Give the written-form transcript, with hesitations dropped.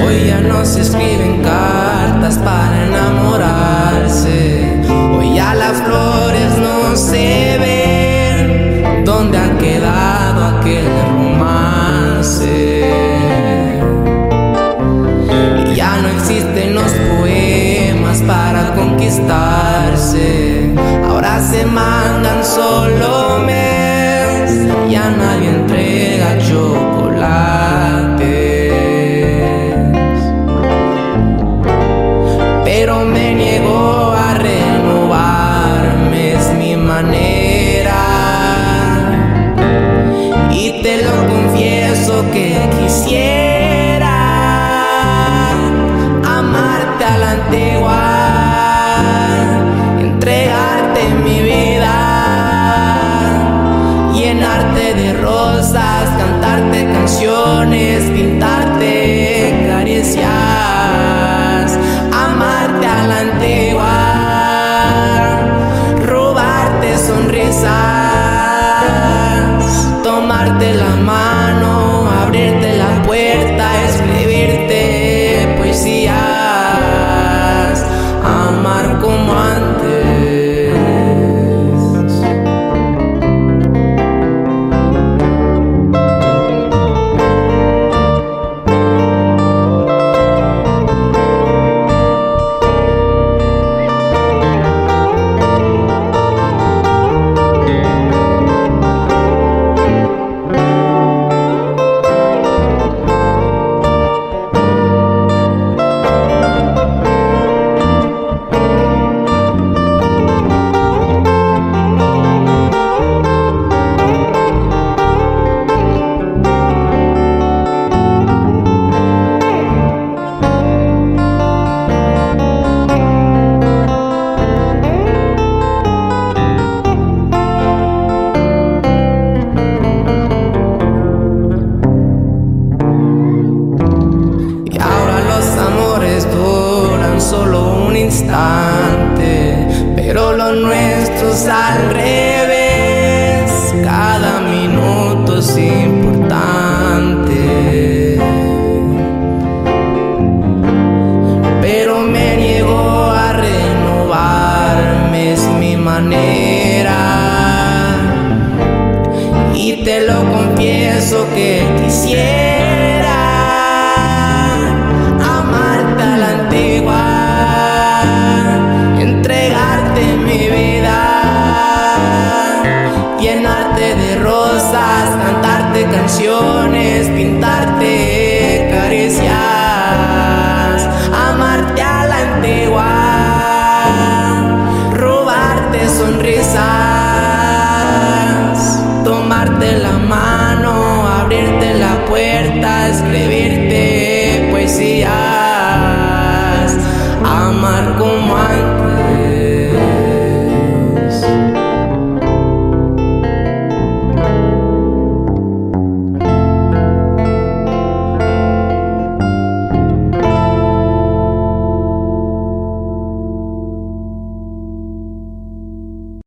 Hoy ya no se escriben cartas para enamorarse. Hoy ya las flores no se ven. ¿Dónde ha quedado aquel romance? Y ya no existen los poemas para conquistarse. Ahora se mandan solo mails. Ya nadie entrega chocolates. Pero me niego a renovarme, es mi manera. Y te lo confieso que quisiera amarte a la antigua, entregarte mi vida, llenarte de rosas, cantarte canciones, pintarte caricias, amarte a la antigua, robarte sonrisas, tomarte la mano, abrirte la puerta, escribirte poesías, amar como antes. Solo un instante, pero lo nuestro es al revés.